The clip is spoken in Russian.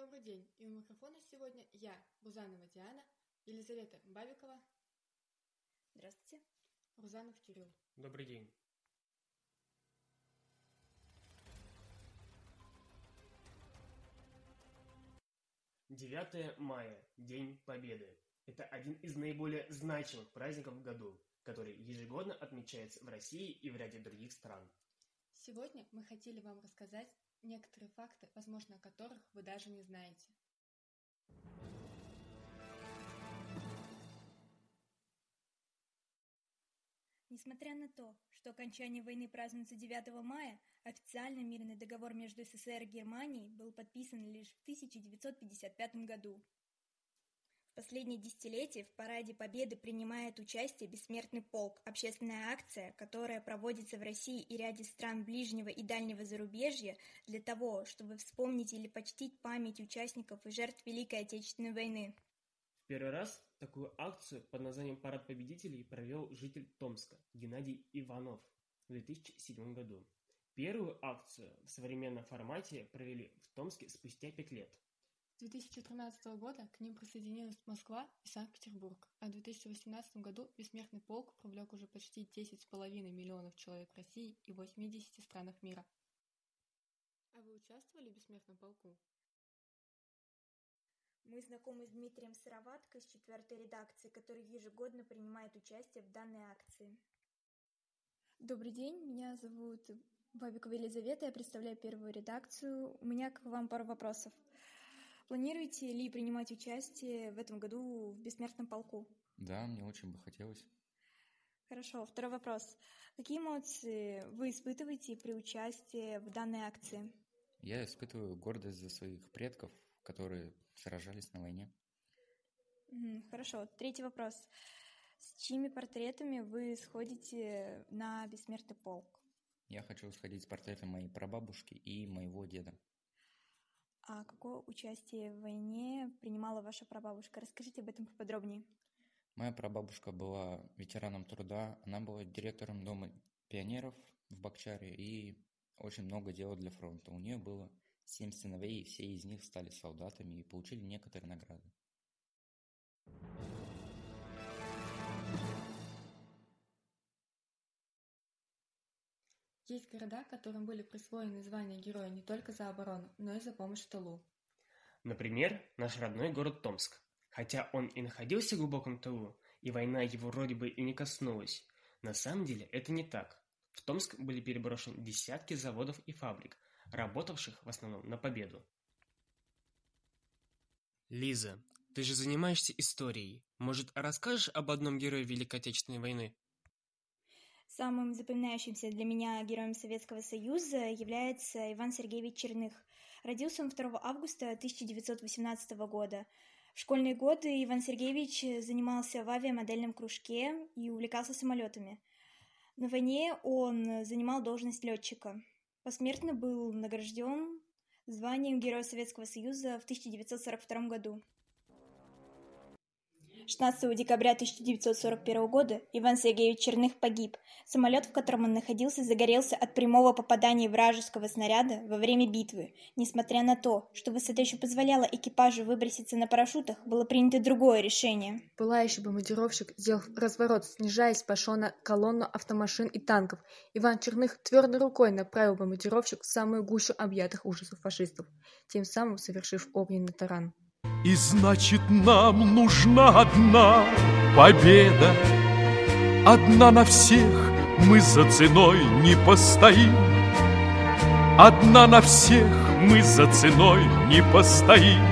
Добрый день, и у микрофона сегодня я, Рузанова Диана, Елизавета Бабикова. Здравствуйте. Рузанов Кирилл. Добрый день. «9 мая – День Победы. Это один из наиболее значимых праздников в году, который ежегодно отмечается в России и в ряде других стран. Сегодня мы хотели вам рассказать некоторые факты, возможно, о которых вы даже не знаете. Несмотря на то, что окончание войны празднуется 9 мая, официально мирный договор между СССР и Германией был подписан лишь в 1955 году. В последние десятилетия в Параде Победы принимает участие Бессмертный полк, общественная акция, которая проводится в России и ряде стран ближнего и дальнего зарубежья для того, чтобы вспомнить или почтить память участников и жертв Великой Отечественной войны. В первый раз такую акцию под названием «Парад победителей» провел житель Томска Геннадий Иванов в 2007 году. Первую акцию в современном формате провели в Томске спустя 5 лет. С 2013 года к ним присоединилась Москва и Санкт-Петербург, а в 2018 году Бессмертный полк привлек уже почти 10,5 миллионов человек в России и 80 странах мира. А вы участвовали в Бессмертном полку? Мы знакомы с Дмитрием Сыроватко из 4-й редакции, который ежегодно принимает участие в данной акции. Добрый день, меня зовут Бабикова Елизавета, я представляю 1-ю редакцию. У меня к вам пару вопросов. Планируете ли принимать участие в этом году в Бессмертном полку? Да, мне очень бы хотелось. Хорошо, 2-й вопрос. Какие эмоции вы испытываете при участии в данной акции? Я испытываю гордость за своих предков, которые сражались на войне. Хорошо, 3-й вопрос. С чьими портретами вы сходите на Бессмертный полк? Я хочу сходить с портретом моей прабабушки и моего деда. А какое участие в войне принимала ваша прабабушка? Расскажите об этом поподробнее. Моя прабабушка была ветераном труда, она была директором Дома пионеров в Бакчаре и очень много делала для фронта. У нее было 7 сыновей, и все из них стали солдатами и получили некоторые награды. Есть города, которым были присвоены звания Героя не только за оборону, но и за помощь в тылу. Например, наш родной город Томск. Хотя он и находился в глубоком тылу, и война его вроде бы и не коснулась, на самом деле это не так. В Томск были переброшены десятки заводов и фабрик, работавших в основном на победу. Лиза, ты же занимаешься историей. Может, расскажешь об одном герое Великой Отечественной войны? Самым запоминающимся для меня героем Советского Союза является Иван Сергеевич Черных. Родился он 2 августа 1918 года. В школьные годы Иван Сергеевич занимался в авиамодельном кружке и увлекался самолетами. На войне он занимал должность летчика. Посмертно был награжден званием Героя Советского Союза в 1942 году. 16 декабря 1941 года Иван Сергеевич Черных погиб. Самолет, в котором он находился, загорелся от прямого попадания вражеского снаряда во время битвы. Несмотря на то, что высота еще позволяла экипажу выброситься на парашютах, было принято другое решение. Пылающий бомбардировщик, сделав разворот, снижаясь, пошел на колонну автомашин и танков. Иван Черных твердой рукой направил бомбардировщик в самую гущу объятых ужасов фашистов, тем самым совершив огненный таран. И значит, нам нужна одна победа, одна на всех, мы за ценой не постоим. Одна на всех, мы за ценой не постоим.